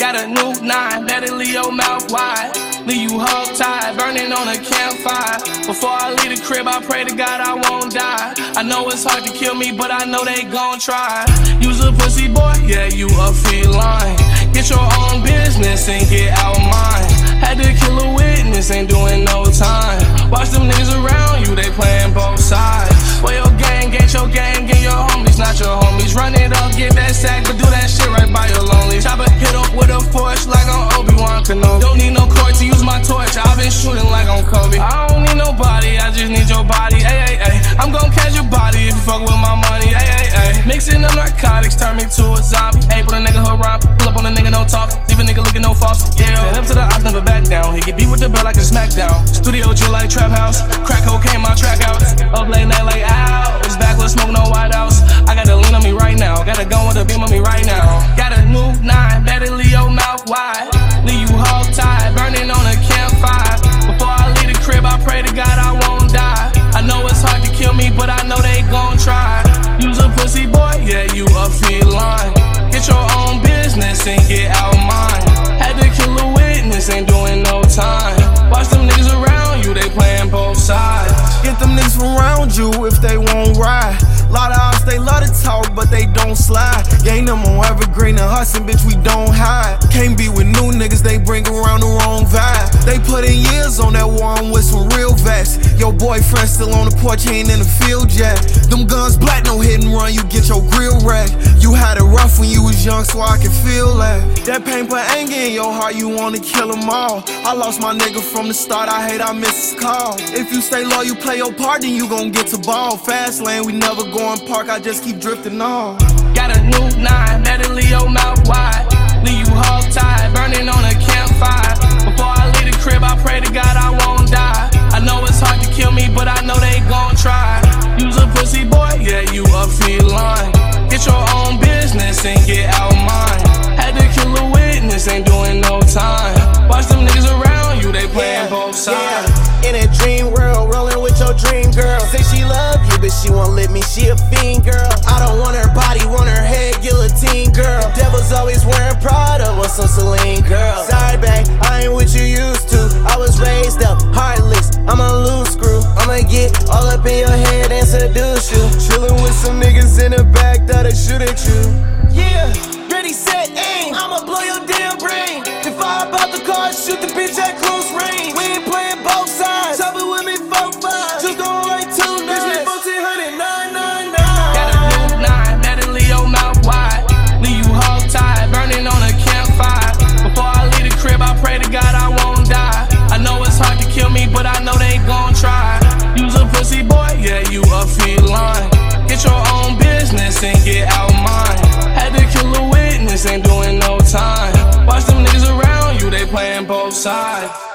Got a new 9, better leave your mouth wide. Leave you hog-tied, burning on a campfire. Before I leave the crib, I pray to God I won't die. I know it's hard to kill me, but I know they gon' try. You's a pussy boy, yeah, you a feline. Get your own business and get out mine. Had to kill a witness, ain't doing no time. Watch them niggas around you, they playing both sides. Well, your gang ain't your gang, get your homies, not your homies. Run it up, get that sack, but do that shit right by your lonely. Chopper hit up with a force like I'm Obi-Wan Kenobi. Don't need no court to use my torch, I've been shooting like I'm Kobe. I don't need nobody, I just need your body, ay, ay, ay. I'm gon' catch your body if you fuck with my money, ay, ay, ay. Mixing up narcotics, turn me to a zombie. Hey, put a nigga hood rhyme, pull up on a nigga, no talk. Leave a nigga looking no false, yeah. Stand up to the op, never back down. He get beat with the bell like a smackdown. Studio chill like trap house, crack cocaine, my track out. Up late night like owls, backward smoke, no white house. I got a lean on me right now, got a gun with a beam on me right now. Got a new 9, better leave your mouth wide. Leave you hog-tied, burning on a campfire. Before I leave the crib, I pray to God I won't die. I know it's hard to kill me, but I know they gon' try. You's a pussy boy, yeah, you a feline. Get your own business and get out mine. Had to kill a witness, ain't doing no time. Watch them niggas around you, they playing both sides. Get them niggas from around you if they won't ride. Lot of ops, they love to talk, but they don't slide. Gang them on evergreen and hustling, bitch, we don't hide. Can't be with new niggas, they bring around the wrong vibe. They put in years on that one with some real vets. Your boyfriend still on the porch, he ain't in the field yet. Them guns black, no hit and run, you get your grill wrecked. You had it rough when you was young, so I can feel that. That pain put anger in your heart, you wanna kill them all. I lost my nigga from the start, I hate I miss his call. If you stay low, you play your part, then you gon' get to ball. Fast lane, we never go in park, I just keep drifting on. Got a new 9, better leave your mouth wide. Leave you hog-tied, burning on a campfire. Before I leave the crib, I pray to God I won't die. I know it's hard to kill me, but I know they gon' try. You's a pussy boy, yeah, you a feline. Get your own business and get out mine. Had to kill a witness, ain't doing no time. Watch them niggas around you, they playing both sides. In a dream world, rolling with your dream girl. Say she love you, but she won't let me, she a fiend girl. I don't want her body, want her head, guillotine girl. Devil's always wearing Prada, want some Celine girl. Sorry babe, I ain't what you used to. I was raised up, heartless, I'm a loose screw. I'ma get all up in your head and seduce you. Chillin' with some niggas in the back that'll shoot at you. Yeah, ready, set, aim, I'ma blow your damn brain. If I hop out the car, shoot the bitch at close range. We ain't playing both sides, top it with me 4-5. Just go right 2 9. Bitch, me 1400 999. Got a new 9, better leave your mouth wide. Leave you hog-tied, burning on a campfire. Before I leave the crib, I pray to God I won't die. I know it's hard to kill me, but I know they gon' try. You's a pussy boy, yeah, you a feline. Get your own business and get out mine. Had to kill a witness, ain't doing no time. Watch them niggas around you, they playing both sides.